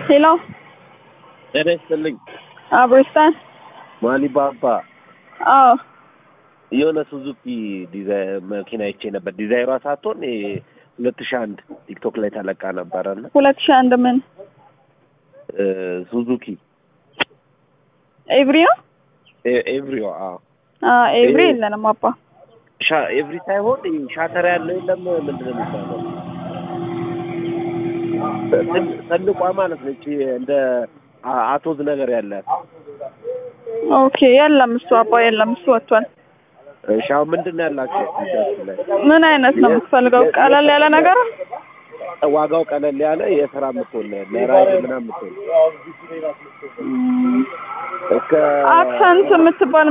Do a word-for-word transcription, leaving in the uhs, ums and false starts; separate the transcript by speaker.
Speaker 1: ሄሎ
Speaker 2: ደረስልኝ
Speaker 1: አብሮስታን
Speaker 2: ማሊባባ
Speaker 1: አዎ
Speaker 2: የሆነ ሱዙኪ ዲዛይር መኪና አይቼ ነበር። ዲዛይሯ ሳትሆን ሁለት ሺህ አንድ ቲክቶክ ላይ ተለቃ ነበርና
Speaker 1: ሁለት ሺህ አንድ ምን
Speaker 2: ሱዙኪ
Speaker 1: ኤቭሪዮ
Speaker 2: ኤቭሪዮ አዎ
Speaker 1: አ ኤቭሪ የለንም አባ
Speaker 2: ሻ ኤቭሪ ሳይሆን ሻተር ያለው የለም ምንድነው የሚባለው ትልቋ ማለት ነው እቺ እንደ አቶዝ ነገር ያለ
Speaker 1: ኦኬ የለም እሱ አባ የለም እሱ ወጥቷል።
Speaker 2: ሻው ምንድነው ያላችሁ ላይ
Speaker 1: ምን አይነት ነው የምትፈልገው? ቀለል ያለ ነገር
Speaker 2: ዋጋው ቀለል ያለ የሥራ ምትሆን ለራይድ ምናምን ምትሆን እስከ
Speaker 1: አክሰንት የምትባል